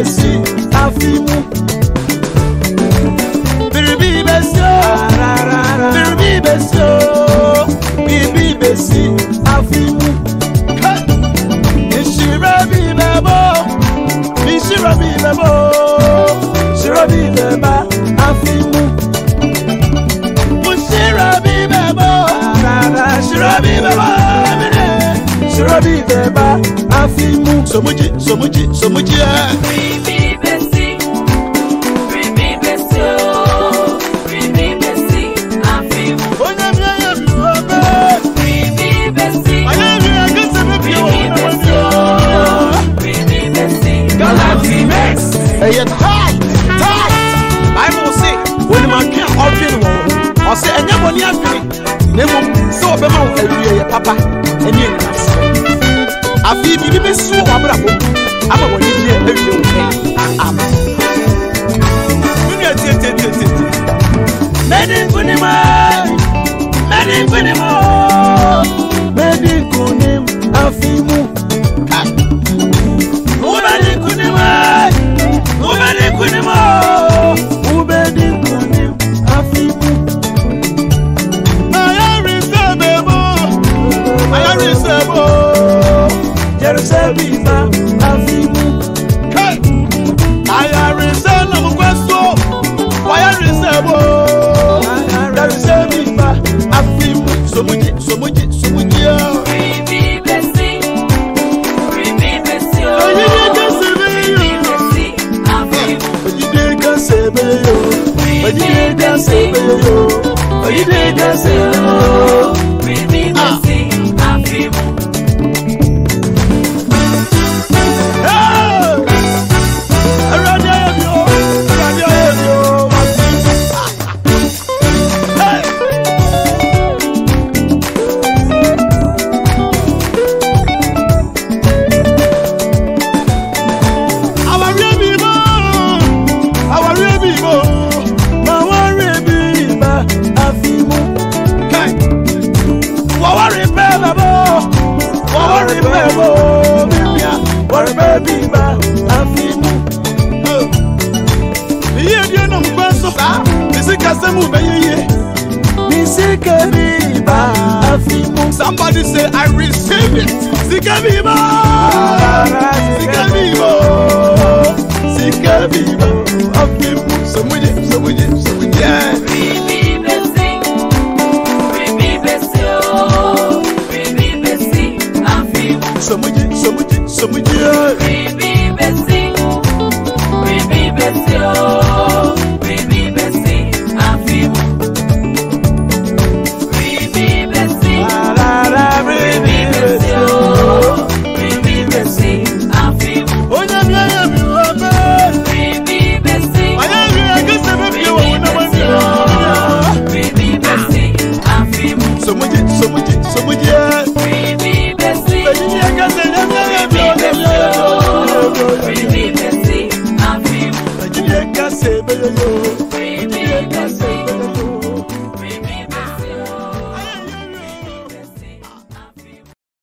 besi afimu Bibi besi Bibi besi Bibi besi afimu Ishira bibebo Ishira bibebo Ishira bibeba afimu Ishira bibebo Ishira bibeba Ishira bibeba afimu Somuji Bibi besi Bibi besi Bibi besi afimu Onyamya biwabe Bibi besi Ayamya gese Bibi besi Galaxy Max. Hey, tight. Bible say when man can't open one, or say anybody has been. Nemo so be man every papa and you class. I feel be so abrabo. I'm a one year every day. Amen. Many kunima, many kunim afimu. Ubedi kunim afimu Ayarisebo Jerusalema afimu Ayarisela mkweso Ayarisebo Jerusalema afimu Somuji Bibi besi Bibi besi Somebody say I receive it. Sika vivo. Afimu somuji. Bibi besi Bibi besi Bibi besi afimu Somuji. Bibi besi Bibi besi Bibi besi afimu Bibi besi Bibi besi Bibi besi afimu Onyamya biwabe Bibi besi Ayamya gese Bibi besi afimu Somuji Bibi besi Ayamya gese Bibi besi afimu Ayamya gese